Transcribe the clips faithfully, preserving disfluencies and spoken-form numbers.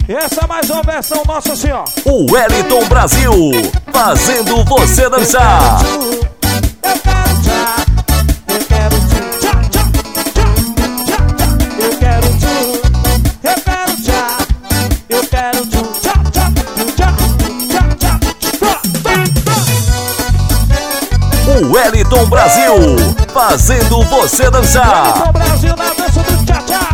Essa é mais uma versão nossa assim, ó. O Wellington Brasil, fazendo você dançar. Eu quero tchá, eu quero tchá, tchá, tchá, tchá, eu quero tchá, eu quero tchá, eu quero tchá, tchá, tchá, tchá, tchá, tchá. O Wellington Brasil, fazendo você dançar. Wellington Brasil na dança do tchá, tchá.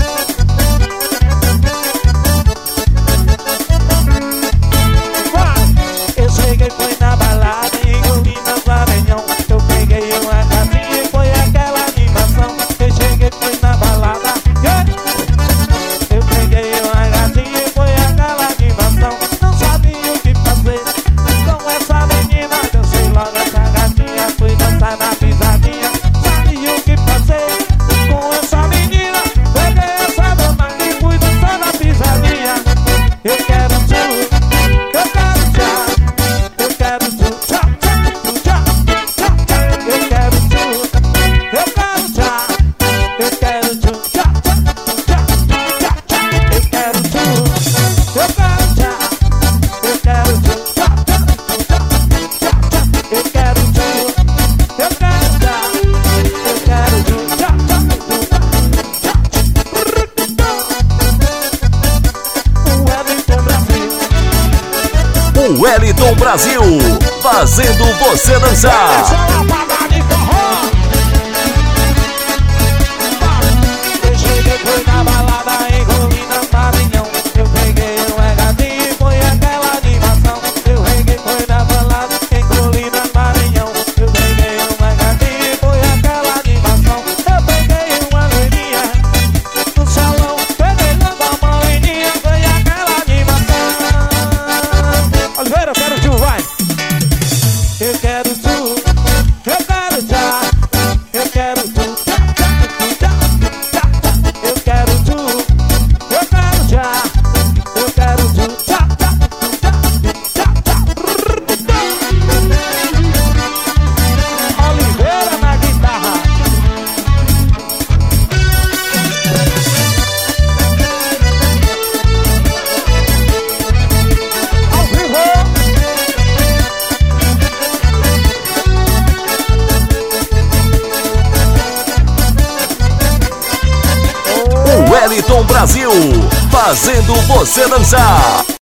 Eu cheguei, foi na balada em Goiânia, Maranhão. Eu peguei uma casinha e foi aquela animação. Eu cheguei, foi na balada, yeah. Eu peguei uma casinha e foi aquela animação. Não sabia o que fazer com essa menina. Eu sei logo essa gatinha, fui dançar na pisadinha. Sabia o que fazer com essa menina. Peguei essa dama e fui dançar na pisadinha. Eu quero tudo, eu quero tchau. Eu quero tu, tchá, tchá, tchá, tchá, tchá. Eu quero tu, eu quero tchá. Eu quero tu, tchá, tchá, tchá, tchá, tchá. Eu quero tu, eu quero tchá. Eu quero tu, tchá, tchá, tchá, tchá, tchá. Eu quero tu, eu quero tchá. Eu quero tu, tchá, tchá, tchá, tchá. O Wellington Brasil. O Wellington Brasil, fazendo você dançar. Eu cheguei, foi na balada em Goiânia, Maranhão. Eu peguei uma gatinha e foi aquela animação. Eu peguei, foi na balada em Goiânia, Maranhão. Eu peguei uma gatinha e foi aquela animação. Eu peguei uma loirinha no salão. Peguei uma moreninha, foi aquela animação. Oliveira, eu quero tu, vai. Eu quero tu, eu quero tchá, eu quero tu, tchá, tchá, tchá, tchá, tchá. Eu quero tu, eu quero tchá, eu quero tu, tchá, tchá, tchá, tchá, tchá. Oliveira na guitarra. Ao vivo. O Wellington Brasil, fazendo você dançar.